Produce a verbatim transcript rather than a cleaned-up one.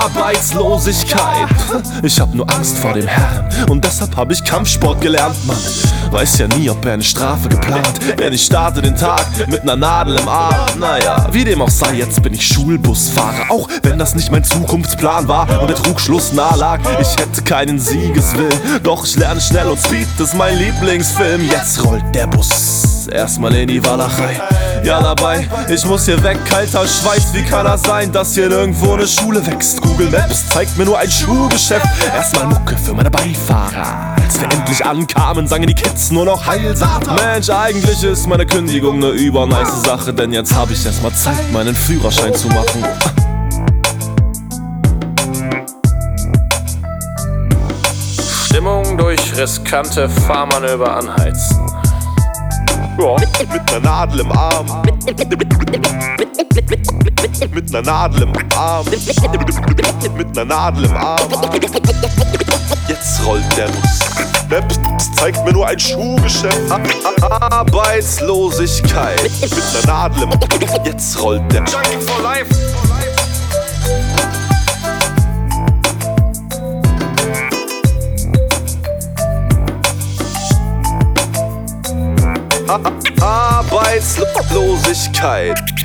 Arbeitslosigkeit. Ich hab nur Angst vor dem Herrn und deshalb hab ich Kampfsport gelernt, Mann. Weiß ja nie, ob er eine Strafe geplant, denn ich starte den Tag mit ner Nadel im Arm. Naja, wie dem auch sei, jetzt bin ich Schulbusfahrer, auch wenn das nicht mein Zukunftsplan war und der Trugschluss nahe lag. Ich hätte keinen Siegeswillen, doch ich lerne schnell und Speed ist mein Lieblingsfilm. Jetzt rollt der Bus erstmal in die Walachei. Ja, dabei, ich muss hier weg, kalter Schweiß. Wie kann das sein, dass hier nirgendwo eine Schule wächst? Google Maps zeigt mir nur ein Schuhgeschäft. Erstmal Mucke für meine Beifahrer. Als wir endlich ankamen, sangen die Kids nur noch Heil Satan. Mensch, eigentlich ist meine Kündigung ne übernice Sache, denn jetzt hab ich erstmal Zeit, meinen Führerschein zu machen. Stimmung durch riskante Fahrmanöver anheizen. Ja, mit ner Nadel im Arm. Mit ner Nadel im Arm. Mit ner Nadel im Arm. Jetzt rollt der Bus. Maps zeigt mir nur ein Schuhgeschäft. Arbeitslosigkeit. Mit ner Nadel im Arm. Jetzt rollt der Junkie for life. Arbeitslosigkeit.